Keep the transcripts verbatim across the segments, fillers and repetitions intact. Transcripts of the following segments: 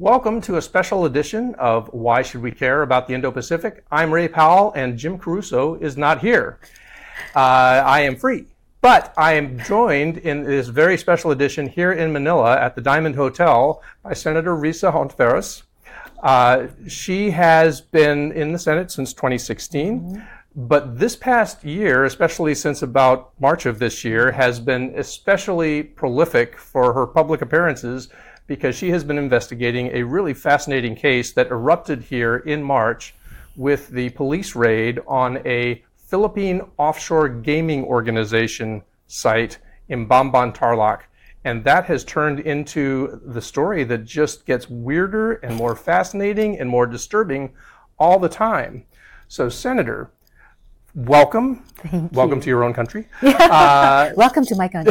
Welcome to a special edition of Why Should We Care About the Indo-Pacific? I'm Ray Powell, and Jim Caruso is not here. Uh, I am free, but I am joined in this very special edition here in Manila at the Diamond Hotel by Senator Risa Hontiveros. Uh, she has been in the Senate since twenty sixteen, mm-hmm. but this past year, especially since about March of this year, has been especially prolific for her public appearances because she has been investigating a really fascinating case that erupted here in March with the police raid on a Philippine offshore gaming organization site in Bamban Tarlac. And that has turned into the story that just gets weirder and more fascinating and more disturbing all the time. So, Senator, welcome. Thank welcome you. to your own country. uh, welcome to my country.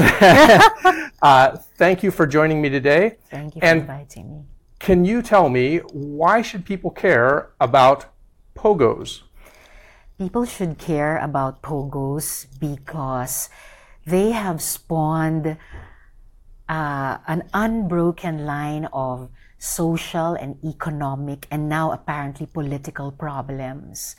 uh, thank you for joining me today. Thank you for and inviting me. Can you tell me, why should people care about pogos? People should care about pogos because they have spawned uh, an unbroken line of social and economic and now apparently political problems.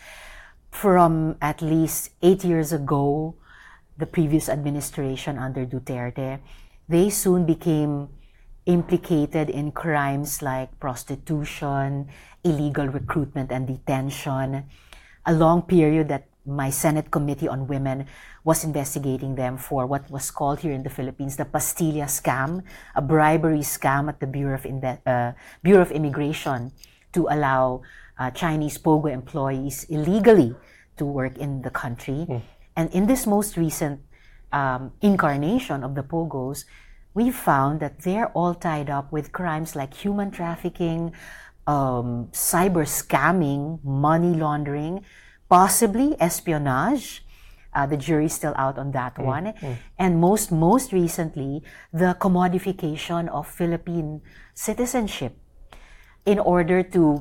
From at least eight years ago, the previous administration under Duterte, they soon became implicated in crimes like prostitution, illegal recruitment and detention, a long period that my Senate Committee on Women was investigating them for what was called here in the Philippines the Pastilla scam, a bribery scam at the Bureau of, Inve- uh, Bureau of Immigration to allow uh, Chinese POGO employees illegally to work in the country. Mm. And in this most recent um, incarnation of the POGOs, we found that they're all tied up with crimes like human trafficking, um, cyber scamming, money laundering, possibly espionage. Uh, the jury's still out on that mm. one. Mm. And most, most recently, the commodification of Philippine citizenship in order to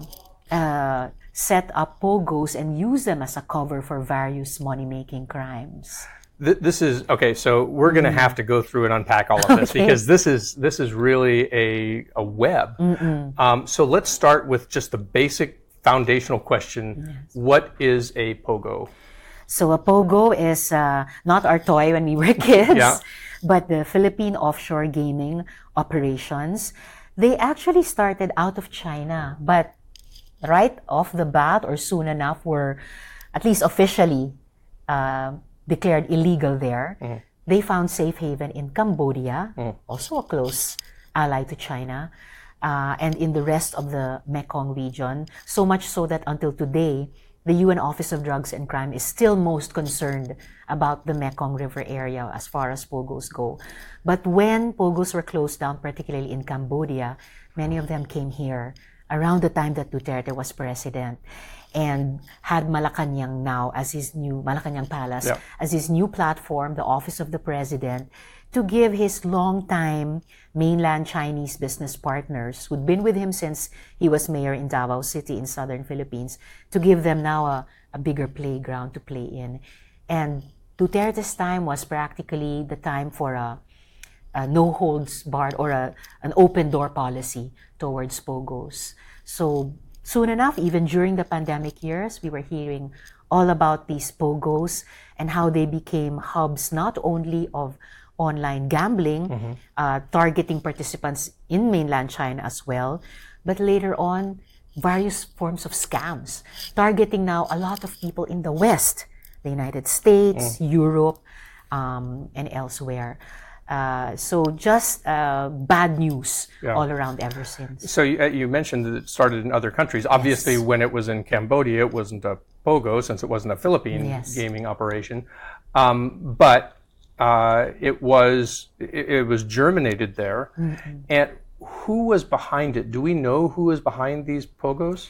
uh, set up pogos and use them as a cover for various money-making crimes. This is okay. So we're going to have to go through and unpack all of this okay. because this is this is really a a web. Um, so let's start with just the basic foundational question: yes. What is a pogo? So a pogo is uh, not our toy when we were kids, yeah. but the Philippine offshore gaming operations. They actually started out of China, but right off the bat or soon enough were at least officially uh, declared illegal there. Mm. They found safe haven in Cambodia, mm. also a close ally to China, uh, and in the rest of the Mekong region, so much so that until today, the U N Office of Drugs and Crime is still most concerned about the Mekong River area as far as pogos go. But when pogos were closed down, particularly in Cambodia, many of them came here around the time that Duterte was president and had Malacanang now as his new, Malacanang Palace, yeah. as his new platform, the Office of the President, to give his longtime mainland Chinese business partners who'd been with him since he was mayor in Davao City in southern Philippines, to give them now a, a bigger playground to play in. And Duterte's time was practically the time for a Uh, no holds barred or a, an open door policy towards pogos. So soon enough, even during the pandemic years, we were hearing all about these pogos and how they became hubs not only of online gambling, mm-hmm. uh, targeting participants in mainland China as well, but later on, various forms of scams, targeting now a lot of people in the West, the United States, mm. Europe, um, and elsewhere. Uh, so just uh, bad news yeah. all around ever since. So you, you mentioned that it started in other countries. Obviously, yes. when it was in Cambodia, it wasn't a pogo since it wasn't a Philippine yes. gaming operation. Um, but uh, it was it, it was germinated there. Mm-hmm. And who was behind it? Do we know who was behind these pogos?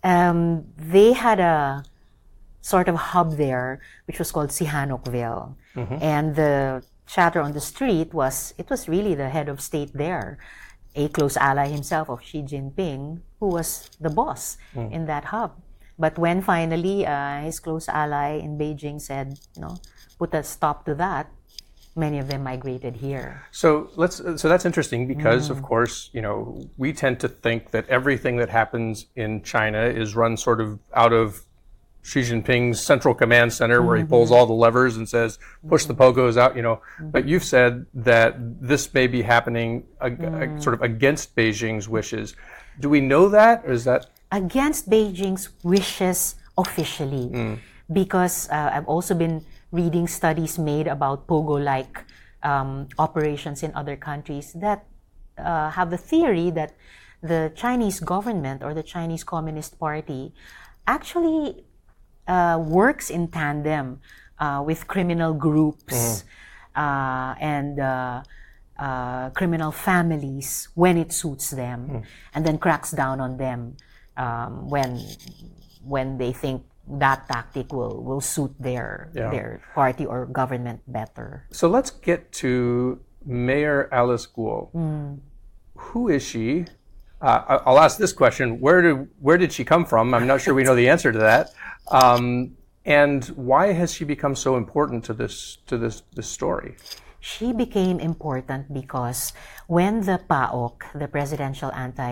Um, they had a sort of hub there, which was called Sihanoukville, mm-hmm. and the chatter on the street was, it was really the head of state there, a close ally himself of Xi Jinping, who was the boss mm. in that hub. But when finally uh, his close ally in Beijing said, you know, put a stop to that, many of them migrated here. So let's. So that's interesting because, mm. of course, you know, we tend to think that everything that happens in China is run sort of out of Xi Jinping's central command center, where mm-hmm. he pulls all the levers and says, "Push mm-hmm. the pogos out." You know, mm-hmm. but you've said that this may be happening ag- mm. sort of against Beijing's wishes. Do we know that, or is that against Beijing's wishes officially? Mm. Because uh, I've also been reading studies made about pogo-like um, operations in other countries that uh, have the theory that the Chinese government or the Chinese Communist Party actually uh, works in tandem uh, with criminal groups mm. uh, and uh, uh, criminal families when it suits them, mm. and then cracks down on them um, when when they think that tactic will, will suit their yeah. their party or government better. So let's get to Mayor Alice Guo. Mm. Who is she? Uh, I'll ask this question: Where did where did she come from? I'm not sure we know the answer to that. Um, and why has she become so important to this to this this story? She became important because when the P A O C, the Presidential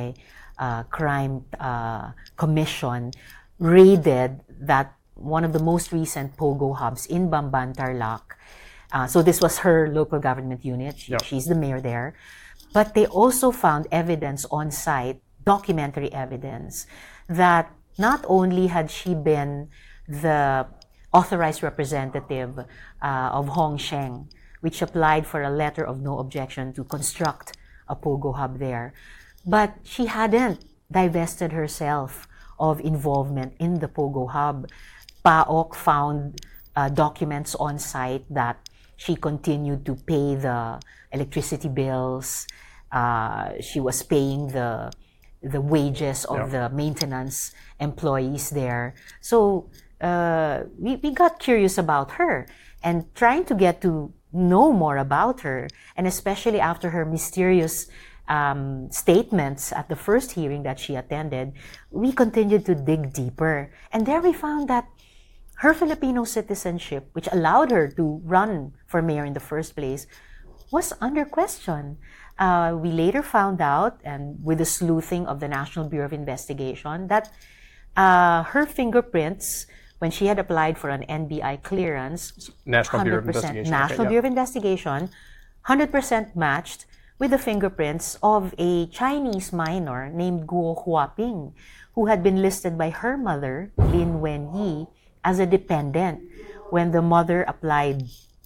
Anti-Crime uh, Commission, raided that one of the most recent pogo hubs in Bamban, Tarlac. Uh, so this was her local government unit. She, yep. She's the mayor there. But they also found evidence on site, documentary evidence, that not only had she been the authorized representative uh, of Hong Sheng, which applied for a letter of no objection to construct a pogo hub there, but she hadn't divested herself of involvement in the pogo hub. P A O C found uh, documents on site that she continued to pay the electricity bills. Uh, she was paying the the wages of yeah. the maintenance employees there. So uh, we, we got curious about her and trying to get to know more about her, and especially after her mysterious Um, statements at the first hearing that she attended, we continued to dig deeper. And there we found that her Filipino citizenship, which allowed her to run for mayor in the first place, was under question. Uh, we later found out, and with the sleuthing of the National Bureau of Investigation, that uh, her fingerprints, when she had applied for an N B I clearance, National Bureau of Investigation, National okay, Bureau yeah. of Investigation, one hundred percent matched with the fingerprints of a Chinese minor named Guo Huaping, who had been listed by her mother, Lin Wenyi, as a dependent when the mother applied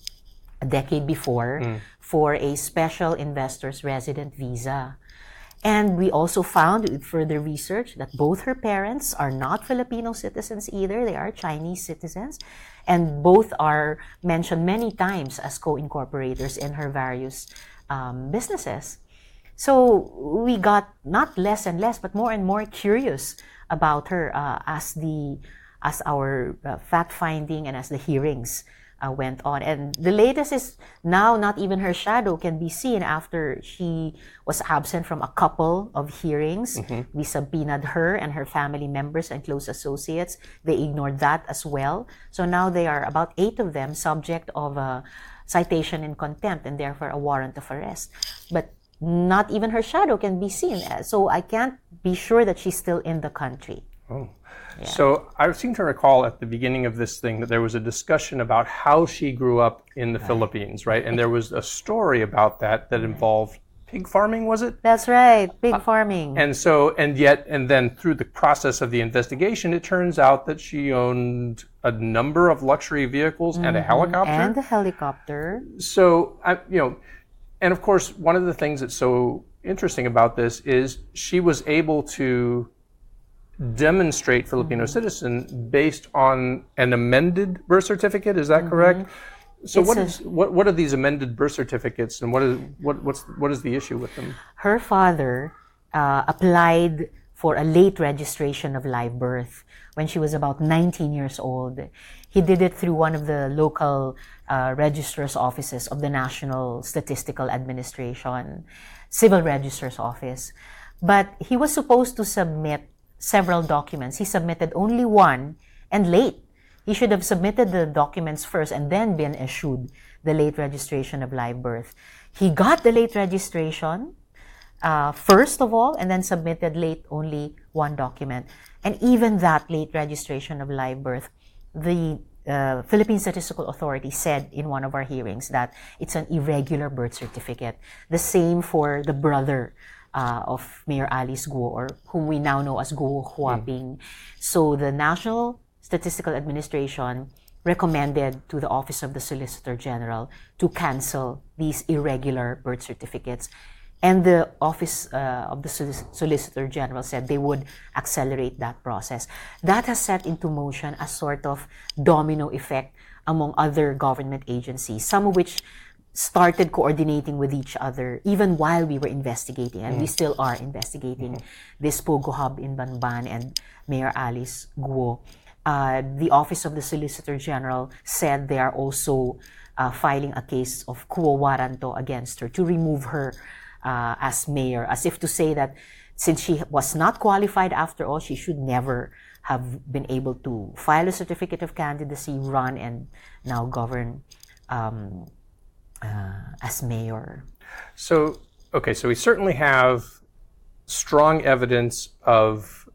a decade before mm. for a special investor's resident visa. And we also found with further research that both her parents are not Filipino citizens either. They are Chinese citizens. And both are mentioned many times as co-incorporators in her various Um, businesses. So we got not less and less, but more and more curious about her uh, as the as our uh, fact finding and as the hearings uh, went on. And the latest is now not even her shadow can be seen after she was absent from a couple of hearings. Mm-hmm. We subpoenaed her and her family members and close associates. They ignored that as well. So now they are about eight of them subject of a citation in contempt and therefore a warrant of arrest. But not even her shadow can be seen. So I can't be sure that she's still in the country. Oh. Yeah. So I seem to recall at the beginning of this thing that there was a discussion about how she grew up in the right. Philippines, right? And there was a story about that that involved pig farming, was it? That's right, pig farming. Uh, and so, and yet, and then through the process of the investigation, it turns out that she owned a number of luxury vehicles mm-hmm. and a helicopter. And a helicopter. So, I, you know, and of course, one of the things that's so interesting about this is she was able to demonstrate Filipino mm-hmm. citizen based on an amended birth certificate. Is that mm-hmm. correct? So what is a, what what are these amended birth certificates, and what is what what's what is the issue with them? Her father uh, applied for a late registration of live birth when she was about nineteen years old. He did it through one of the local uh, registrar's offices of the National Statistical Administration, Civil Registrar's Office. But he was supposed to submit several documents. He submitted only one, and late. He should have submitted the documents first and then been issued the late registration of live birth. He got the late registration uh, first of all, and then submitted late only one document. And even that late registration of live birth, the uh, Philippine Statistical Authority said in one of our hearings that it's an irregular birth certificate. The same for the brother uh, of Mayor Alice Guo, or whom we now know as Guo Huaping. Mm. So the National Statistical Administration recommended to the Office of the Solicitor General to cancel these irregular birth certificates. And the Office uh, of the Solicitor General said they would accelerate that process. That has set into motion a sort of domino effect among other government agencies, some of which started coordinating with each other even while we were investigating, and mm. we still are investigating mm. this Pogo Hub in Banban and Mayor Alice Guo. Uh, the Office of the Solicitor General said they are also uh, filing a case of quo warranto against her to remove her uh, as mayor, as if to say that since she was not qualified after all, she should never have been able to file a certificate of candidacy, run, and now govern um, uh, as mayor. So, okay, so we certainly have strong evidence of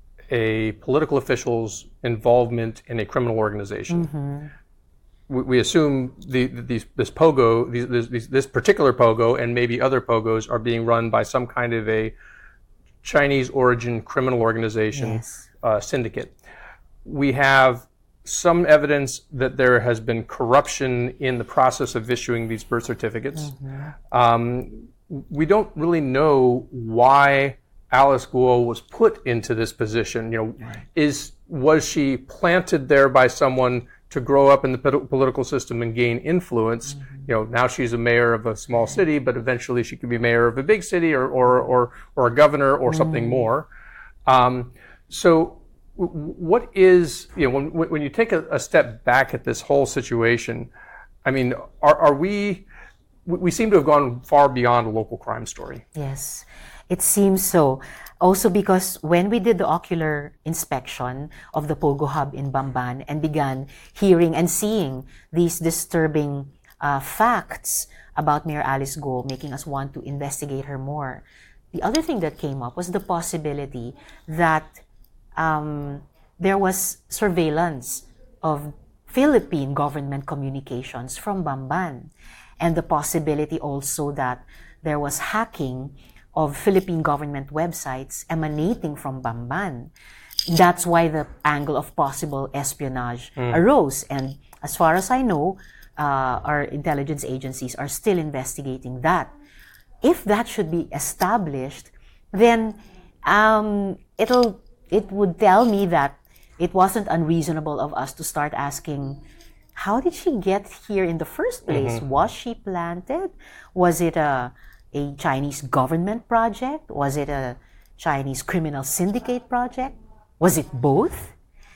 a political official's involvement in a criminal organization. Mm-hmm. We, we assume the, these, this pogo, these, this, this particular pogo, and maybe other pogos are being run by some kind of a Chinese origin criminal organization, yes. uh, syndicate. We have some evidence that there has been corruption in the process of issuing these birth certificates. Mm-hmm. Um, we don't really know why Alice Guo was put into this position. You know, right. is was she planted there by someone to grow up in the political system and gain influence? Mm-hmm. You know, now she's a mayor of a small city, but eventually she could be mayor of a big city, or or or, or a governor, or mm-hmm. something more. Um, so, w- what is you know when when you take a, a step back at this whole situation? I mean, are are we? We seem to have gone far beyond a local crime story. Yes. It seems so. Also because when we did the ocular inspection of the Pogo Hub in Bamban and began hearing and seeing these disturbing uh, facts about Mayor Alice Guo, making us want to investigate her more, the other thing that came up was the possibility that um, there was surveillance of Philippine government communications from Bamban, and the possibility also that there was hacking of Philippine government websites emanating from Bamban. That's why the angle of possible espionage mm. arose. And as far as I know, uh, our intelligence agencies are still investigating that. If that should be established, then um, it'll it would tell me that it wasn't unreasonable of us to start asking, how did she get here in the first place? Mm-hmm. Was she planted? Was it a a Chinese government project? Was it a Chinese criminal syndicate project? Was it both?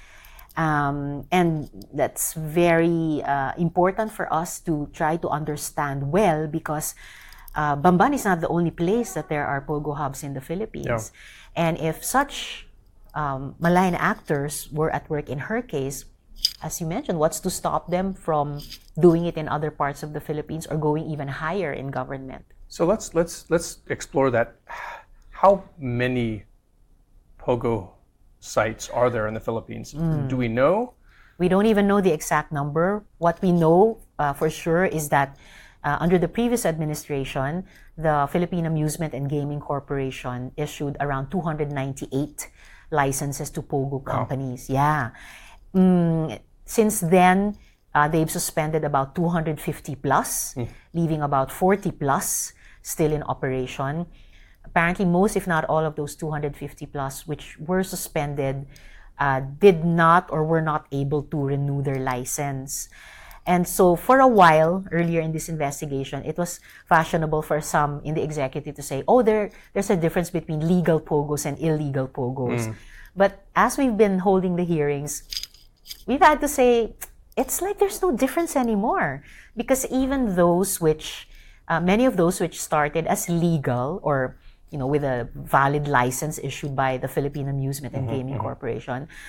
Um, and that's very uh, important for us to try to understand well, because uh, Bamban is not the only place that there are Pogo Hubs in the Philippines. Yeah. And if such um, malign actors were at work in her case, as you mentioned, what's to stop them from doing it in other parts of the Philippines or going even higher in government? So let's let's let's explore that. How many Pogo sites are there in the Philippines? Mm. Do we know? We don't even know the exact number. What we know uh, for sure is that uh, under the previous administration, the Philippine Amusement and Gaming Corporation issued around two hundred ninety-eight licenses to Pogo companies. Wow. Yeah. Mm, since then, uh, they've suspended about two hundred fifty plus, mm. leaving about forty plus still in operation. Apparently, most, if not all of those two hundred fifty plus, which were suspended, uh, did not or were not able to renew their license. And so for a while, earlier in this investigation, it was fashionable for some in the executive to say, oh, there, there's a difference between legal pogos and illegal pogos. Mm. But as we've been holding the hearings, we've had to say, it's like there's no difference anymore. Because even those which, uh, many of those which started as legal or, you know, with a valid license issued by the Philippine Amusement and mm-hmm, Gaming mm-hmm. Corporation,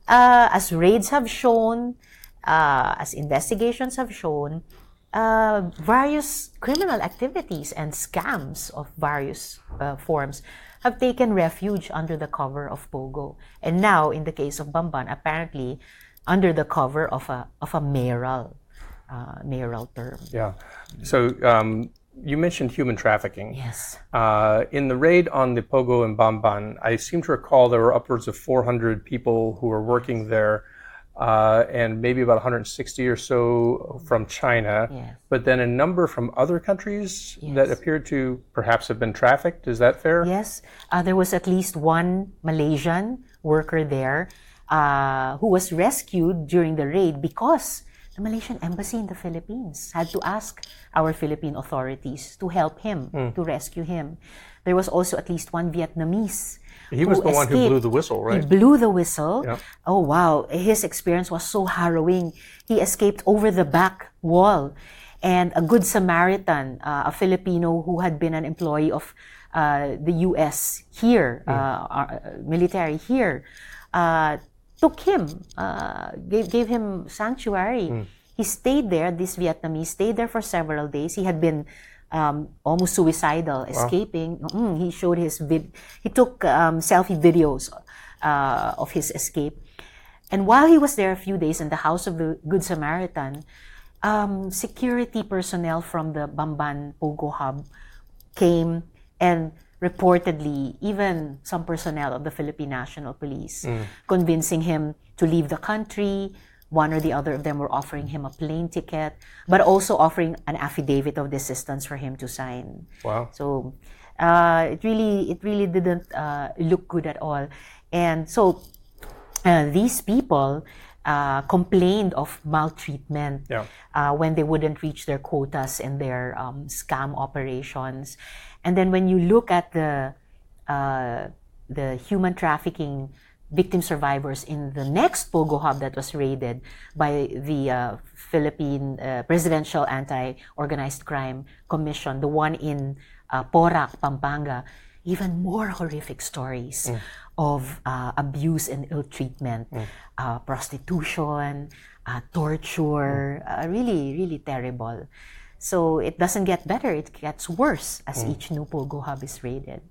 uh, as raids have shown, uh, as investigations have shown, uh, various criminal activities and scams of various uh, forms have taken refuge under the cover of POGO. And now, in the case of Bamban, apparently under the cover of a of a mayoral uh, mayoral term. Yeah. So um, you mentioned human trafficking. Yes. Uh, in the raid on the POGO in Bamban, I seem to recall there were upwards of four hundred people who were working there, uh, and maybe about one hundred sixty or so from China, yes. but then a number from other countries yes. that appeared to perhaps have been trafficked. Is that fair? Yes. Uh, there was at least one Malaysian worker there uh, who was rescued during the raid because the Malaysian embassy in the Philippines had to ask our Philippine authorities to help him, mm. to rescue him. There was also at least one Vietnamese. He was the escaped. one who blew the whistle, right? He blew the whistle. Yep. Oh, wow. His experience was so harrowing. He escaped over the back wall. And a good Samaritan, uh, a Filipino who had been an employee of uh, the U S here, mm. uh, our, military here, uh, took him, uh, gave, gave him sanctuary. Mm. He stayed there, this Vietnamese, stayed there for several days. He had been um, almost suicidal, escaping. Wow. Mm, he showed his vid, he took um, selfie videos uh, of his escape. And while he was there a few days in the house of the Good Samaritan, um, security personnel from the Bamban POGO hub came and reportedly, even some personnel of the Philippine National Police, mm. convincing him to leave the country. One or the other of them were offering him a plane ticket, but also offering an affidavit of desistance for him to sign. Wow! So uh, it really, it really didn't uh, look good at all. And so uh, these people uh, complained of maltreatment yeah. uh, when they wouldn't reach their quotas in their um, scam operations. And then when you look at the uh, the human trafficking victim survivors in the next POGO hub that was raided by the uh, Philippine uh, Presidential Anti-Organized Crime Commission, the one in uh, Porac, Pampanga, even more horrific stories mm. of uh, abuse and ill treatment, mm. uh, prostitution, uh, torture, mm. uh, really, really terrible. So it doesn't get better, it gets worse as mm. each new POGO hub is raided.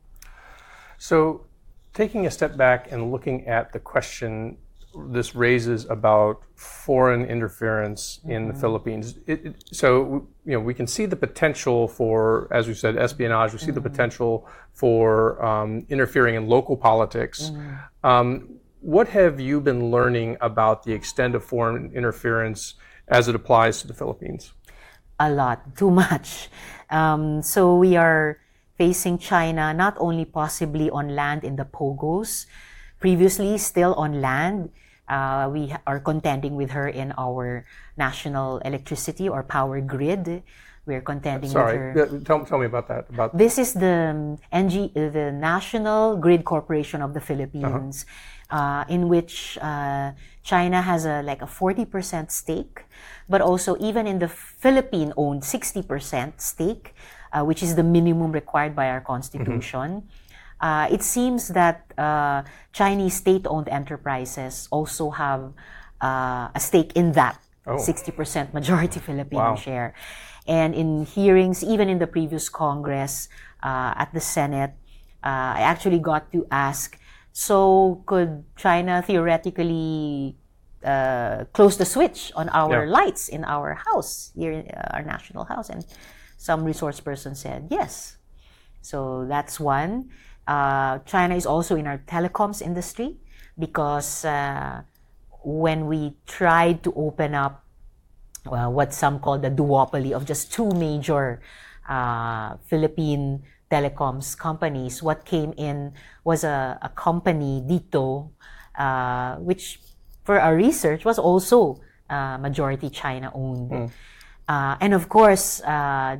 So taking a step back and looking at the question this raises about foreign interference mm-hmm. in the Philippines, it, it, so you know we can see the potential for, as we said, espionage. We see mm-hmm. the potential for um, interfering in local politics. Mm-hmm. Um, what have you been learning about the extent of foreign interference as it applies to the Philippines? A lot, too much. Um, so we are facing China not only possibly on land in the POGOs, previously still on land. Uh, we are contending with her in our national electricity or power grid. We're contending Sorry, with her. Tell, tell me about that. About this is the N G, the National Grid Corporation of the Philippines, uh-huh. uh, in which uh, China has a like a forty percent stake, but also even in the Philippine-owned sixty percent stake, uh, which is the minimum required by our constitution. Mm-hmm. Uh, it seems that uh, Chinese state-owned enterprises also have uh, a stake in that oh. sixty percent majority Filipino wow. share. And in hearings, even in the previous Congress, uh, at the Senate, uh, I actually got to ask, so could China theoretically uh, close the switch on our yeah. lights in our house, here in uh, our national house? And some resource person said yes. So that's one. Uh, China is also in our telecoms industry because uh, when we tried to open up uh, what some call the duopoly of just two major uh, Philippine telecoms companies, what came in was a, a company, Dito, uh, which for our research was also uh, majority China-owned. Mm. Uh, and of course, uh,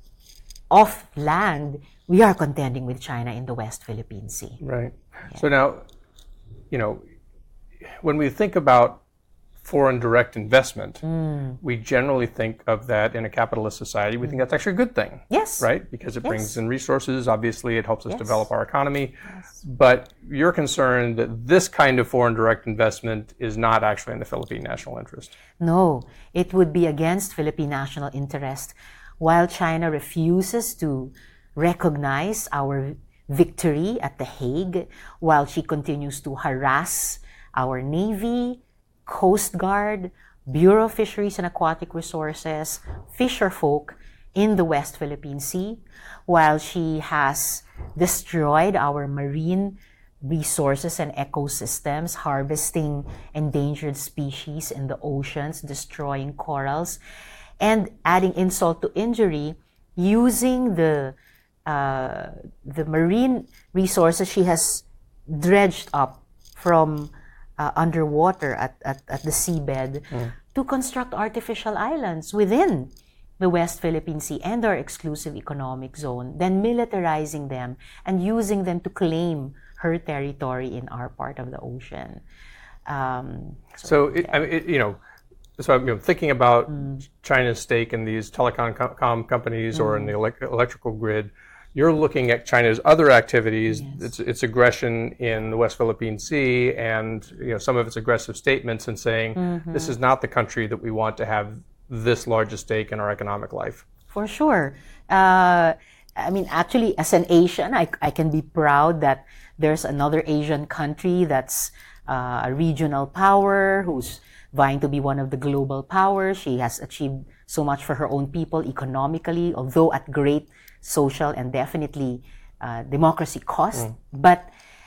off land, we are contending with China in the West Philippine Sea. Right. Yeah. So now, you know, when we think about foreign direct investment, mm. we generally think of that in a capitalist society. We think that's actually a good thing. Yes. Right? Because it yes. brings in resources. Obviously, it helps us yes. develop our economy. Yes. But you're concerned that this kind of foreign direct investment is not actually in the Philippine national interest. No, it would be against Philippine national interest. While China refuses to recognize our victory at The Hague, while she continues to harass our Navy, Coast Guard, Bureau of Fisheries and Aquatic Resources, fisherfolk in the West Philippine Sea, while she has destroyed our marine resources and ecosystems, harvesting endangered species in the oceans, destroying corals, and adding insult to injury, using the uh, the marine resources she has dredged up from uh, underwater at, at, at the seabed mm. to construct artificial islands within the West Philippine Sea and our exclusive economic zone, then militarizing them and using them to claim her territory in our part of the ocean. Um, so, so it, I mean, it, you know, so I'm you know, thinking about mm. China's stake in these telecom com companies mm. or in the elect electrical grid. You're looking at China's other activities, yes. its, its aggression in the West Philippine Sea, and you know some of its aggressive statements, and saying mm-hmm. this is not the country that we want to have this large a stake in our economic life. For sure. Uh, I mean, actually, as an Asian, I, I can be proud that there's another Asian country that's uh, a regional power who's vying to be one of the global powers. She has achieved so much for her own people economically, although at great social and definitely uh, democracy cost. Mm. But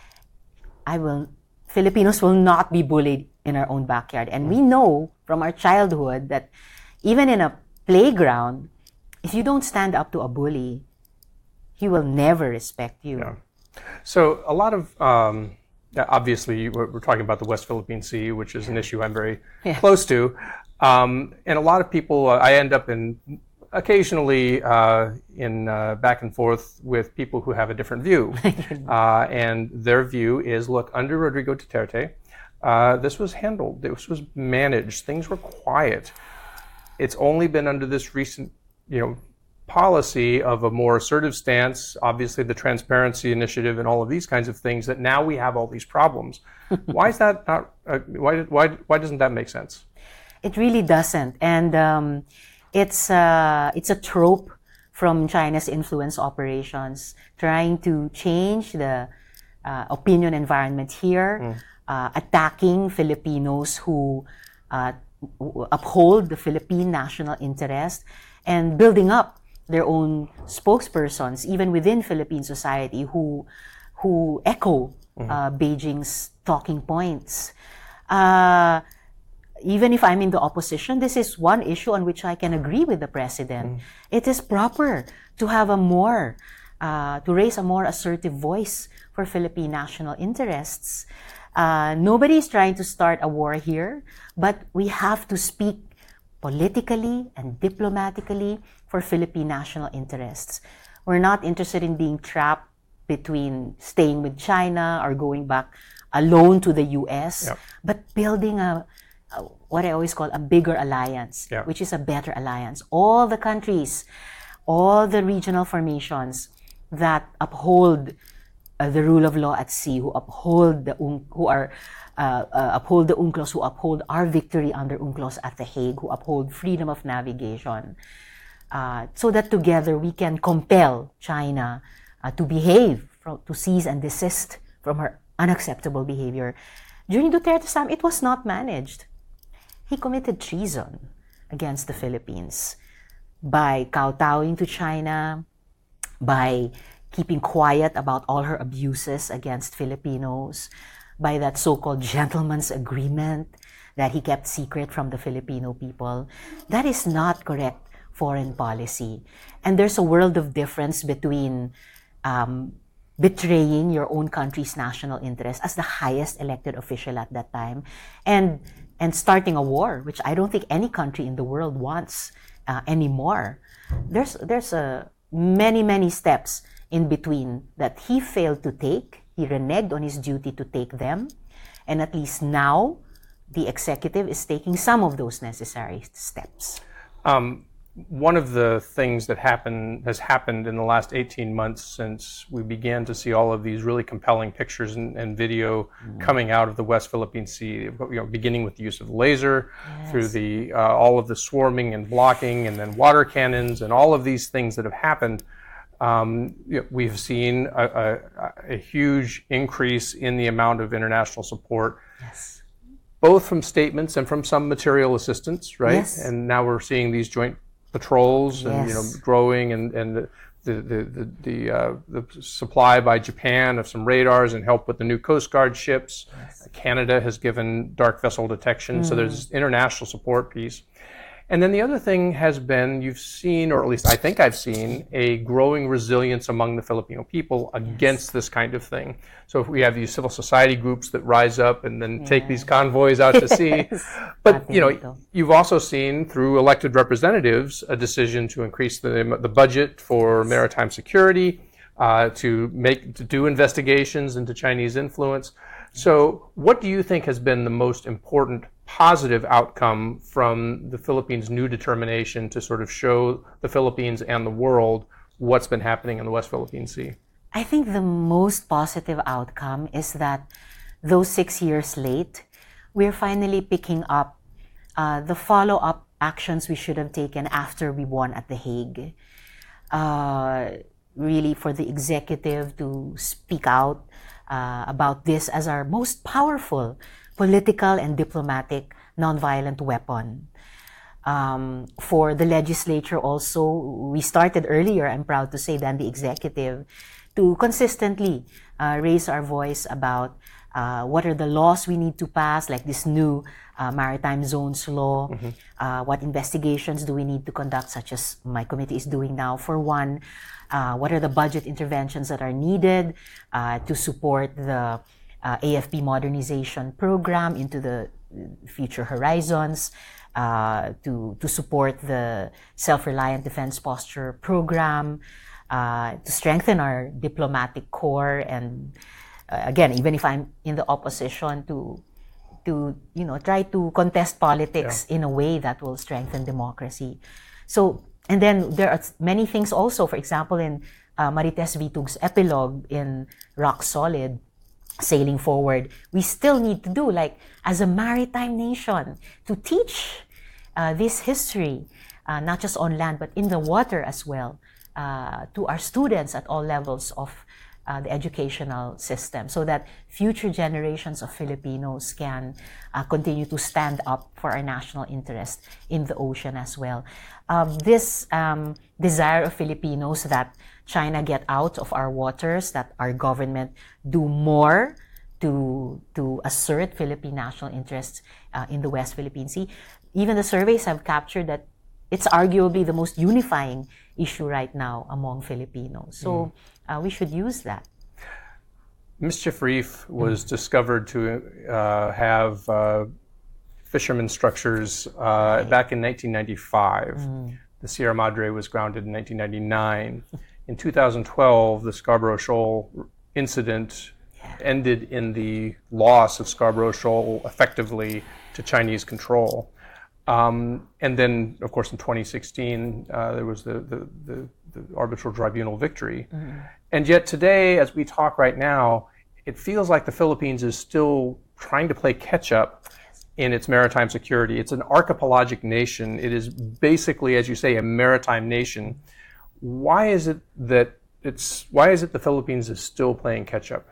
I will, Filipinos will not be bullied in our own backyard. And mm. we know from our childhood that even in a playground, if you don't stand up to a bully, he will never respect you. Yeah. So a lot of, um, obviously, we're, we're talking about the West Philippine Sea, which is an issue I'm very yeah. close to. Um, and a lot of people, uh, I end up in occasionally uh, in uh, back and forth with people who have a different view. uh, and their view is, look, under Rodrigo Duterte, uh, this was handled, this was managed, things were quiet. It's only been under this recent, you know, policy of a more assertive stance, obviously the transparency initiative and all of these kinds of things, that now we have all these problems. Why is that not, uh, why, why, why doesn't that make sense? It really doesn't. And um, it's, uh, it's a trope from China's influence operations, trying to change the uh, opinion environment here, mm. uh, attacking Filipinos who uh, uphold the Philippine national interest, and building up their own spokespersons, even within Philippine society, who who echo mm-hmm. uh, Beijing's talking points. Uh, even if I'm in the opposition, this is one issue on which I can agree with the president. Mm. It is proper to have a more, uh, to raise a more assertive voice for Philippine national interests. Uh, nobody is trying to start a war here, but we have to speak politically and diplomatically for Philippine national interests. We're not interested in being trapped between staying with China or going back alone to the U S, yep. but building a, a, what I always call a bigger alliance, yep. which is a better alliance. All the countries, all the regional formations that uphold uh, the rule of law at sea, who uphold the um, who are Uh, uh, uphold the UNCLOS, who uphold our victory under UNCLOS at The Hague, who uphold freedom of navigation, uh, so that together we can compel China uh, to behave, from, to cease and desist from her unacceptable behavior. During Duterte's time, it was not managed. He committed treason against the Philippines by kowtowing to China, by keeping quiet about all her abuses against Filipinos, by that so-called gentleman's agreement that he kept secret from the Filipino people. That is not correct foreign policy. And there's a world of difference between um, betraying your own country's national interest as the highest elected official at that time and, and starting a war, which I don't think any country in the world wants uh, anymore. There's, there's a many, many steps in between that he failed to take. He reneged on his duty to take them. And at least now, the executive is taking some of those necessary steps. Um, one of the things that happen, has happened in the last eighteen months since we began to see all of these really compelling pictures and, and video mm. coming out of the West Philippine Sea, you know, beginning with the use of laser, yes. through the uh, all of the swarming and blocking, and then water cannons, and all of these things that have happened. Um, you know, we've seen a, a, a huge increase in the amount of international support, yes. both from statements and from some material assistance, right? Yes. And now we're seeing these joint patrols and yes. you know growing, and and the the the the, the, uh, the supply by Japan of some radars and help with the new Coast Guard ships. Yes. Canada has given dark vessel detection, mm. so there's international support piece. And then the other thing has been, you've seen, or at least I think I've seen, a growing resilience among the Filipino people against yes. this kind of thing. So if we have these civil society groups that rise up and then yes. take these convoys out to sea. yes. But, you know, you've also seen through elected representatives a decision to increase the, the budget for yes. maritime security, uh, to make, to do investigations into Chinese influence. So what do you think has been the most important positive outcome from the Philippines' new determination to sort of show the Philippines and the world what's been happening in the West Philippine Sea? I think the most positive outcome is that though six years late, we're finally picking up uh, the follow-up actions we should have taken after we won at The Hague. Uh, really for the executive to speak out Uh, about this as our most powerful political and diplomatic nonviolent weapon. Um, for the legislature also, we started earlier, I'm proud to say, than the executive, to consistently uh, raise our voice about uh, what are the laws we need to pass, like this new uh, maritime zones law, mm-hmm. uh, what investigations do we need to conduct, such as my committee is doing now for one. Uh, what are the budget interventions that are needed uh, to support the uh, A F P modernization program into the future horizons, uh, to, to support the self-reliant defense posture program, uh, to strengthen our diplomatic corps, and uh, again, even if I'm in the opposition, to to you know try to contest politics yeah. in a way that will strengthen democracy. So. And then there are many things also, for example, in uh, Marites Vitug's epilogue in Rock Solid, Sailing Forward, we still need to do, like, as a maritime nation, to teach uh, this history, uh, not just on land, but in the water as well, uh, to our students at all levels of uh, the educational system, so that future generations of Filipinos can uh, continue to stand up for our national interest in the ocean as well. Um, this um, desire of Filipinos that China get out of our waters, that our government do more to to assert Philippine national interests uh, in the West Philippine Sea. Even the surveys have captured that it's arguably the most unifying issue right now among Filipinos. So uh, we should use that. Mischief Reef was mm. discovered to uh, have uh, fishermen structures uh, right. back in nineteen ninety-five. Mm. The Sierra Madre was grounded in nineteen ninety-nine. In two thousand twelve, the Scarborough Shoal incident yeah. ended in the loss of Scarborough Shoal effectively to Chinese control. Um, and then, of course, in twenty sixteen, uh, there was the, the, the, the arbitral tribunal victory. Mm-hmm. And yet today, as we talk right now, it feels like the Philippines is still trying to play catch-up in its maritime security. It's an archipelagic nation. It is basically, as you say, a maritime nation. Why is it that it's? Why is it the Philippines is still playing catch-up?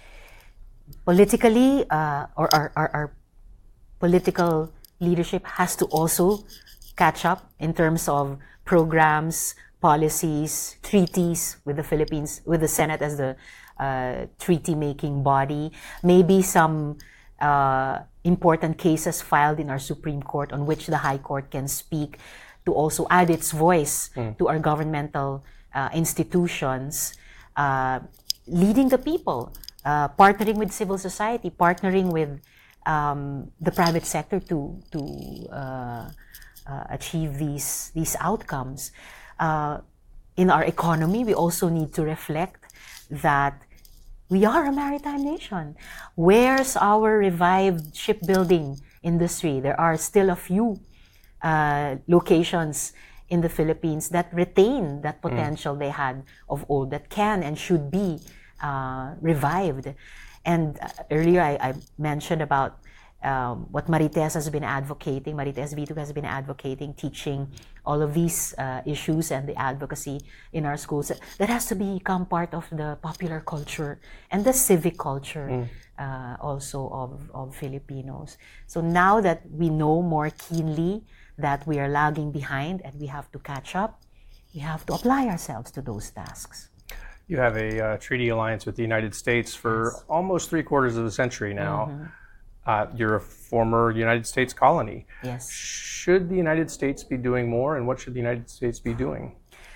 Politically, uh, or our, our, our political leadership has to also catch up in terms of programs, policies, treaties with the Philippines, with the Senate as the uh, treaty-making body. Maybe some uh, important cases filed in our Supreme Court on which the High Court can speak to also add its voice mm. to our governmental uh, institutions, uh, leading the people, uh, partnering with civil society, partnering with um, the private sector to to uh, uh, achieve these these outcomes. Uh, in our economy, we also need to reflect that we are a maritime nation. Where's our revived shipbuilding industry. There are still a few uh, locations in the Philippines that retain that potential mm. they had of old, that can and should be uh, revived. And uh, earlier I, I mentioned about um, what Marites has been advocating. Marites Vito has been advocating, teaching all of these uh, issues and the advocacy in our schools. That has to become part of the popular culture and the civic culture mm. uh, also of, of Filipinos. So now that we know more keenly that we are lagging behind and we have to catch up, we have to apply ourselves to those tasks. You have a uh, treaty alliance with the United States for yes. almost three quarters of a century now. Mm-hmm. Uh, you're a former United States colony. Yes. Should the United States be doing more, and what should the United States be doing?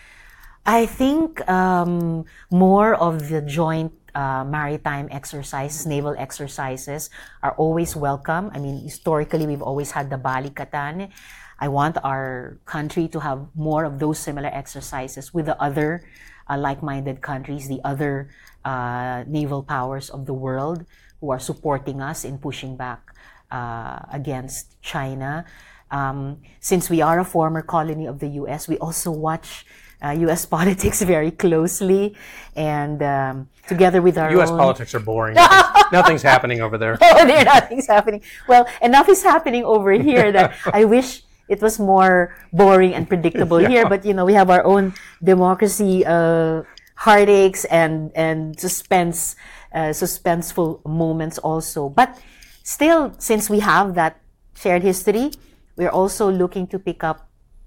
I think um, more of the joint uh, maritime exercises, naval exercises, are always welcome. I mean, historically, we've always had the Balikatan. I want our country to have more of those similar exercises with the other uh, like-minded countries, the other uh, naval powers of the world who are supporting us in pushing back uh, against China. Um, since we are a former colony of the U S, we also watch uh, U S politics very closely, and um, together with our U S own... politics are boring. Nothing's, nothing's happening over there. Oh, there nothing's happening. Well, enough is happening over here that I wish it was more boring and predictable yeah. here. But you know, we have our own democracy uh, heartaches and and suspense. Uh, suspenseful moments also. But still, since we have that shared history, we're also looking to pick up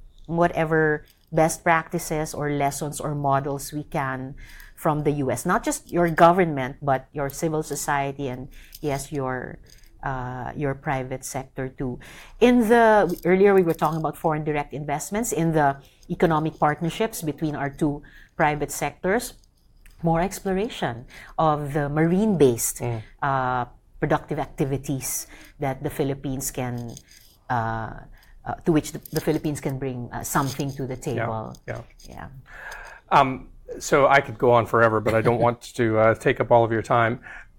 whatever best practices or lessons or models we can from the U S. Not just your government, but your civil society and, yes, your uh, your private sector too. In the, earlier we were talking about foreign direct investments, in the economic partnerships between our two private sectors, more exploration of the marine-based mm. uh, productive activities that the Philippines can, uh, uh, to which the, the Philippines can bring uh, something to the table. Yeah. yeah. yeah. Um, so I could go on forever, but I don't want to uh, take up all of your time.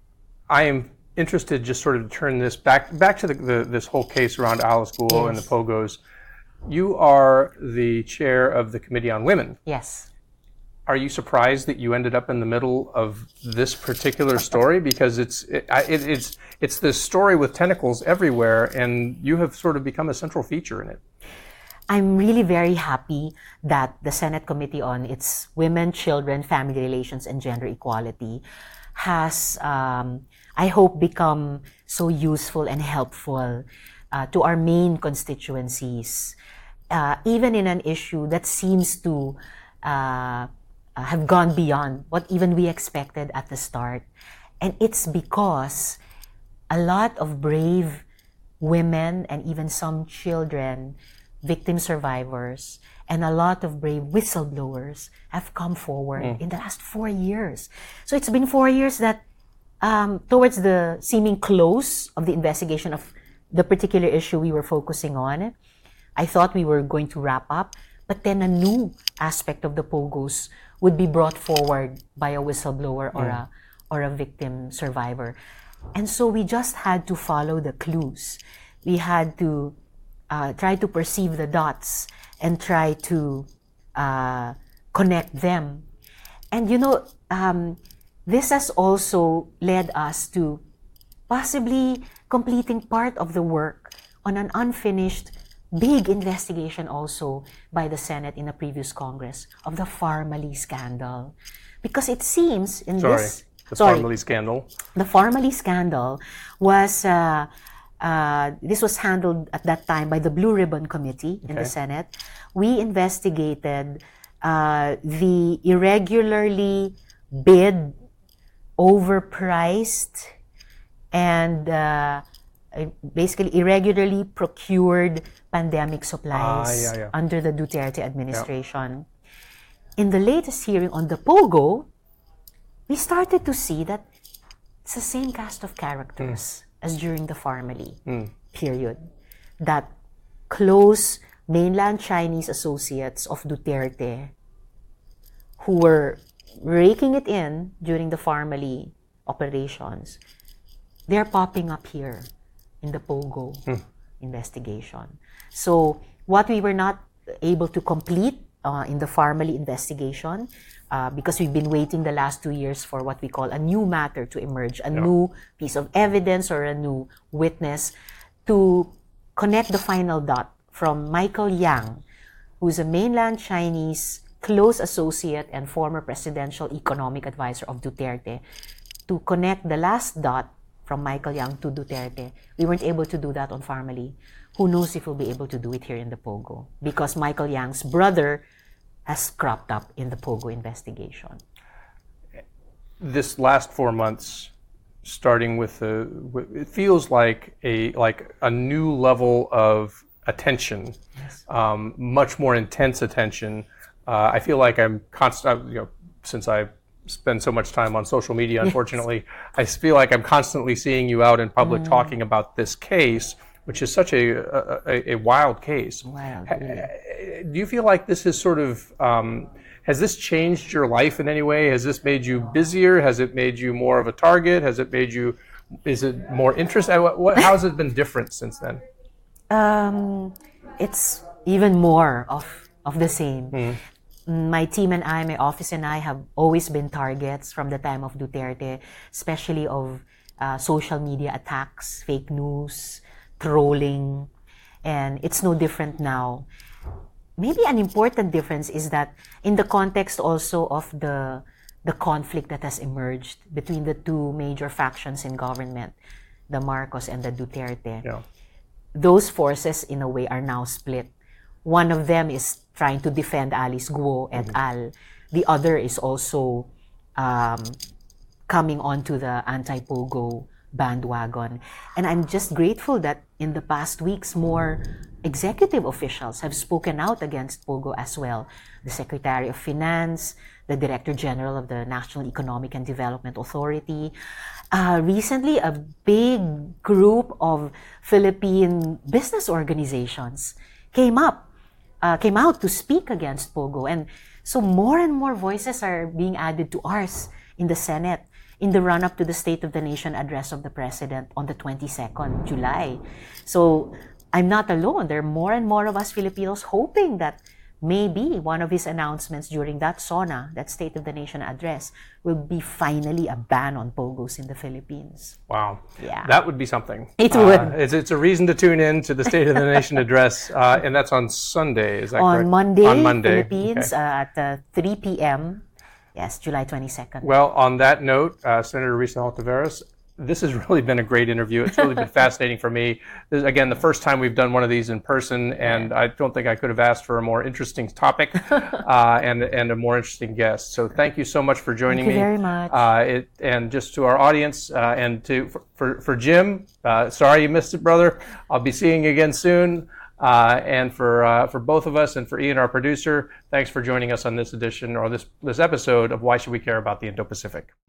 I am interested, just sort of to turn this back back to the, the, this whole case around Alice Guo yes. and the Pogos. You are the chair of the Committee on Women. Yes. Are you surprised that you ended up in the middle of this particular story? Because it's it, it, it's it's this story with tentacles everywhere, and you have sort of become a central feature in it. I'm really very happy that the Senate Committee on its Women, Children, Family Relations, and Gender Equality has, um, I hope, become so useful and helpful uh, to our main constituencies, uh, even in an issue that seems to uh, Uh, have gone beyond what even we expected at the start. And it's because a lot of brave women and even some children, victim survivors, and a lot of brave whistleblowers have come forward mm. in the last four years. So it's been four years that um, towards the seeming close of the investigation of the particular issue we were focusing on, I thought we were going to wrap up, but then a new aspect of the Pogos would be brought forward by a whistleblower or mm. a or a victim survivor. And so we just had to follow the clues. We had to uh, try to perceive the dots and try to uh, connect them. And you know, um, this has also led us to possibly completing part of the work on an unfinished big investigation also by the Senate in the previous Congress of the Pharmaly scandal. Because it seems in sorry, this... The sorry, Pharmaly scandal. The Pharmaly scandal was... Uh, uh, this was handled at that time by the Blue Ribbon Committee in okay. the Senate. We investigated uh, the irregularly bid, overpriced, and... Uh, basically irregularly procured pandemic supplies ah, yeah, yeah. under the Duterte administration. Yeah. In the latest hearing on the Pogo, we started to see that it's the same cast of characters mm. as during the Pharmaly mm. period. That close mainland Chinese associates of Duterte who were raking it in during the Pharmaly operations, they're popping up here in the Pogo. Hmm. investigation. So what we were not able to complete uh, in the Farmally investigation, uh, because we've been waiting the last two years for what we call a new matter to emerge, a yeah. new piece of evidence or a new witness to connect the final dot from Michael Yang, who's a mainland Chinese close associate and former presidential economic advisor of Duterte, to connect the last dot from Michael Yang to Duterte. We weren't able to do that on Farmally. Who knows if we'll be able to do it here in the Pogo? Because Michael Yang's brother has cropped up in the Pogo investigation. This last four months, starting with the, it feels like a like a new level of attention, yes. um, much more intense attention. Uh, I feel like I'm constant, you know, since I spend so much time on social media, unfortunately, yes. I feel like I'm constantly seeing you out in public mm. talking about this case, which is such a a, a wild case. Wild, really. Do you feel like this is sort of, um, has this changed your life in any way? Has this made you busier? Has it made you more of a target? Has it made you, is it more interesting? What, what, how has it been different since then? Um, it's even more of, of the same. Mm. My team and I, my office and I have always been targets from the time of Duterte, especially of uh, social media attacks, fake news, trolling, and it's no different now. Maybe an important difference is that in the context also of the the conflict that has emerged between the two major factions in government, the Marcos and the Duterte, yeah. those forces in a way are now split. One of them is trying to defend Alice Guo et mm-hmm. al. The other is also um, coming onto the anti-Pogo bandwagon. And I'm just grateful that in the past weeks, more executive officials have spoken out against Pogo as well. The Secretary of Finance, the Director General of the National Economic and Development Authority. Uh, recently, a big group of Philippine business organizations came up Uh, came out to speak against Pogo. And so more and more voices are being added to ours in the Senate in the run-up to the State of the Nation address of the President on the twenty-second of July. So I'm not alone. There are more and more of us Filipinos hoping that maybe one of his announcements during that SONA, that State of the Nation address, will be finally a ban on Pogos in the Philippines. Wow. Yeah. That would be something. It would. Uh, it's, it's a reason to tune in to the State of the Nation address, uh, and that's on Sunday, is that on correct? Monday, on Monday, Philippines, okay. uh, at uh, three p.m. Yes, July twenty-second. Well, on that note, uh, Senator Risa Hontiveros, this has really been a great interview. It's really been fascinating for me. This is, again, the first time we've done one of these in person, and I don't think I could have asked for a more interesting topic uh, and and a more interesting guest. So thank you so much for joining me. Thank you me. very much. Uh, it, and just to our audience uh, and to for, for, for Jim, uh, sorry you missed it, brother. I'll be seeing you again soon. Uh, and for uh, for both of us and for Ian, our producer, thanks for joining us on this edition or this this episode of Why Should We Care About the Indo-Pacific?